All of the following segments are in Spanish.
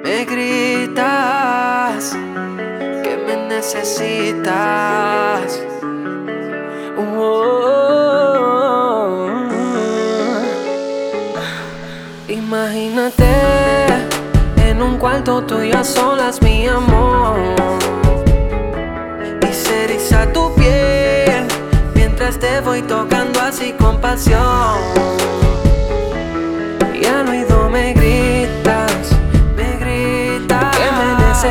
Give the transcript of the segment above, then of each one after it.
Me gritas que me necesitas. Imagínate en un cuarto tú y a solas, mi amor, y se eriza tu piel mientras te voy tocando así con pasión. Y al oído me gritas que me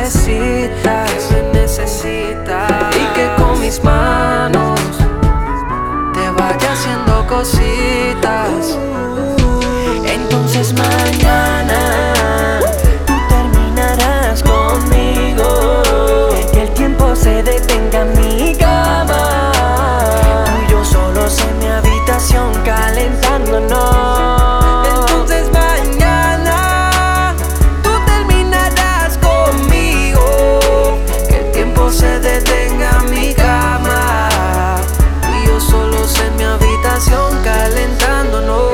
necesitas, y que con mis manos te vaya haciendo cositas. Entonces mañana tú terminarás conmigo, que el tiempo se detenga en mi cama, tú y yo solos en mi habitación calentándonos. Entonces mañana tú terminarás conmigo, que el tiempo se detenga en mi cama, tú y yo solos en mi habitación calentándonos.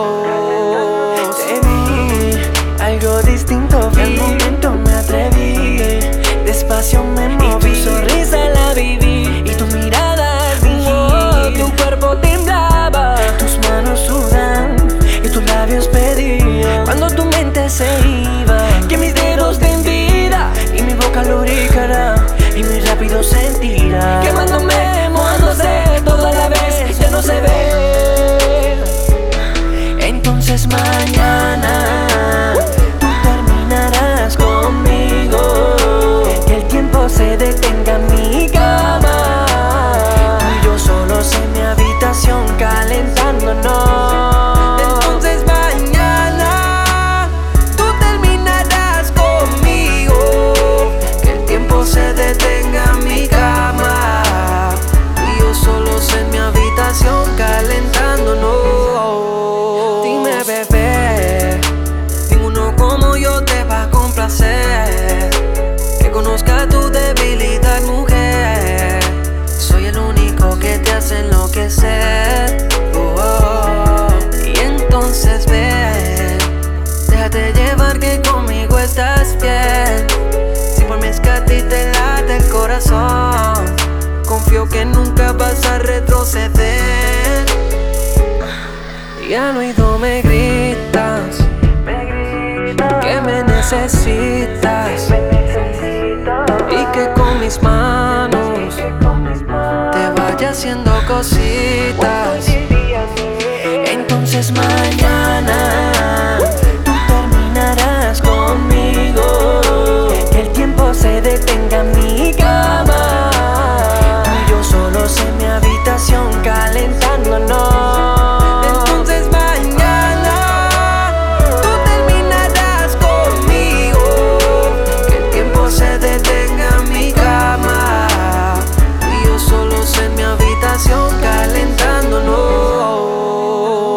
Algo distinto vi, al momento me atreví, despacio me moví, y tu sonrisa la viví, y tu mirada fingí, tu cuerpo temblaba, tus manos sudan, y tus labios pedían, cuando tu mente se iba, que mis dedos den vida, y mi boca lubricará, y muy rápido sentirá, quemándome, mojándose, toda la vez, ya no se ve. Entonces mañana se detenga en mi cama, tú y yo solos en mi habitación calentándonos. Entonces mañana tú terminarás conmigo, que el tiempo se detenga en mi cama, tú y yo solos en mi habitación calentándonos. Dime, bebé, ninguno como yo te va a complacer, que conozca tu debilidad, mujer. Soy el único que te hace enloquecer. Y entonces ven, déjate llevar que conmigo estás bien. Si por mí es que a ti te late el corazón, confío que nunca vas a retroceder. Y al oído me gritas que me necesitas, y que con mis manos te vaya haciendo cositas. Entonces mañana tú terminarás conmigo, que el tiempo se detenga en mi cama, tú y yo solos en mi habitación calentándonos.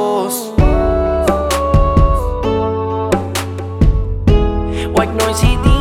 White Noise CD.